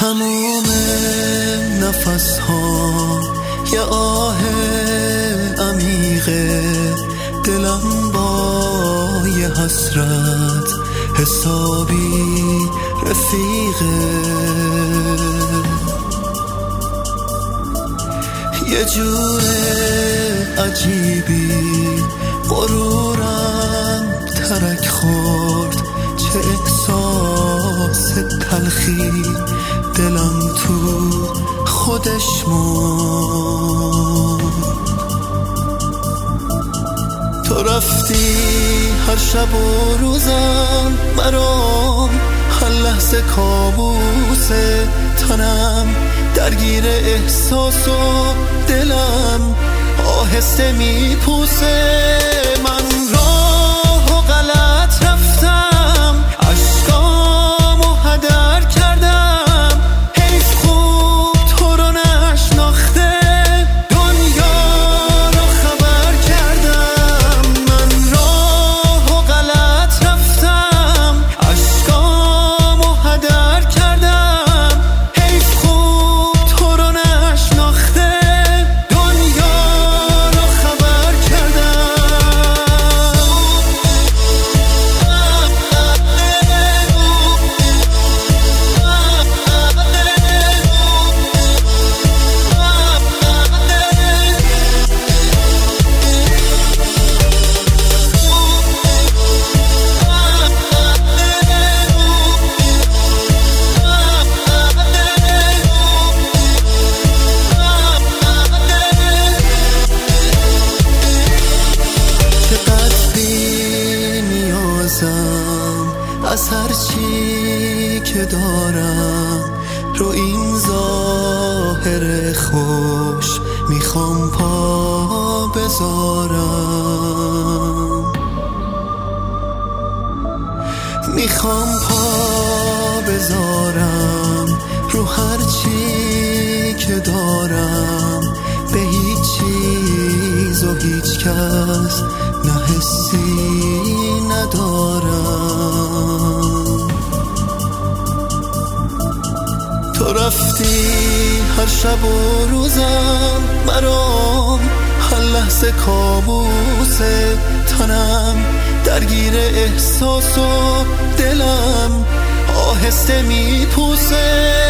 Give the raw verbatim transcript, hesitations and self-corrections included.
تموم نفس ها یه آه عمیقه، دلم با یه حسرت حسابی رفیقه. یه جور عجیبی غرورم ترک خورد، چه احساس تلخی دلم تو خودش موند. تو رفتی هر شب و روزم برام، هر لحظه کابوسه، تنم درگیر احساس و دلم آهسته میپوسه. من راه و غلط رفتم، عشقامو هدر کردم، حیف خوب تو رو نشناخته دنیا رو خبر کردم. من راه و غلط رفتم، عشقامو هدر کردم، حیف خوب تو رو نشناخته دنیا رو خبر از هر چی که دارم رو این ظاهر خوش میخوام پا بذارم، میخوام پا بذارم رو هر چی که دارم، به هیچ چیز و هیچ کس نه حسی ندارم. تو رفتی هر شب و روزم برام، هر لحظه کابوسه، تنم درگیر احساس و دلم آهسته میپوسه.